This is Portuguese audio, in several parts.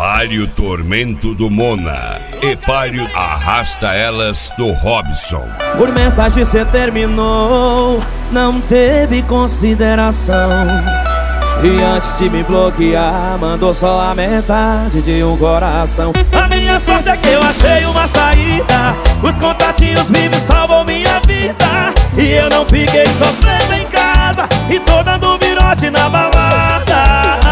Epário Tormento do Mona. Epário Arrasta Elas do Robson. Por mensagem cê terminou, não teve consideração. E antes de me bloquear, mandou só a metade de um coração. A minha sorte é que eu achei uma saída. Os contatinhos vivos salvam minha vida. E eu não fiquei sofrendo em casa e tô dando virote na balada.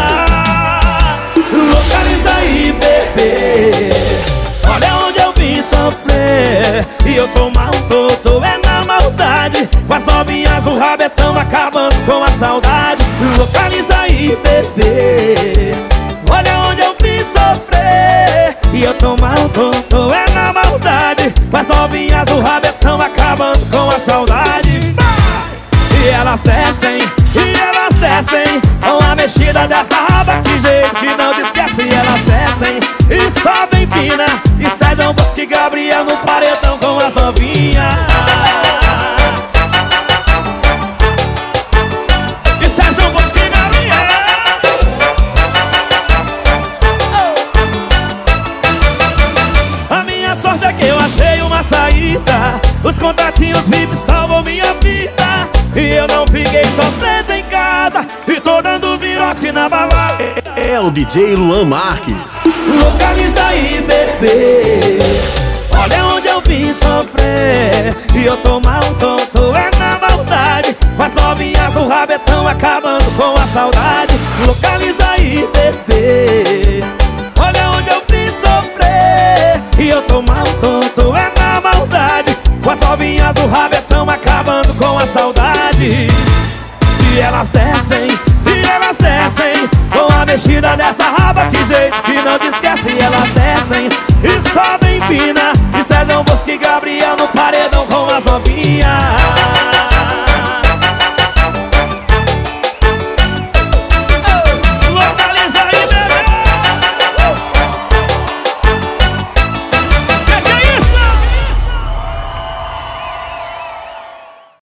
Localiza aí, bebê, olha onde eu vim sofrer. E eu tô mal, tô é na maldade. Com as novinhas o rabetão acabando com a saudade. Localiza aí, bebê, olha onde eu vim sofrer. E eu tô mal, tô é na maldade. Com as novinhas o rabetão acabando com a saudade. E elas descem, com a mexida dessa raba, que jeito que não te esquece. Elas descem e sobem pina, e Sérgio Bosco e Gabriel no paredão com as novinhas. E Sérgio Bosco e Gabriel. A minha sorte é que eu achei uma saída. Os contatinhos vivos salvam minha vida. E eu não fiquei sofrendo em casa e tô dando virote na balada. É o DJ Luan Marques. Localiza aí, bebê, olha onde eu vim sofrer. E eu tô mal, tô é na maldade. Com as novinhas o rabetão acabando com a saudade. Localiza aí, bebê, olha onde eu vim sofrer. E eu tô mal, tô é na maldade. Com as novinhas o rabetão acabando com a saudade. E elas descem, com a mexida dessa raba, que jeito que não te esquece. Elas descem e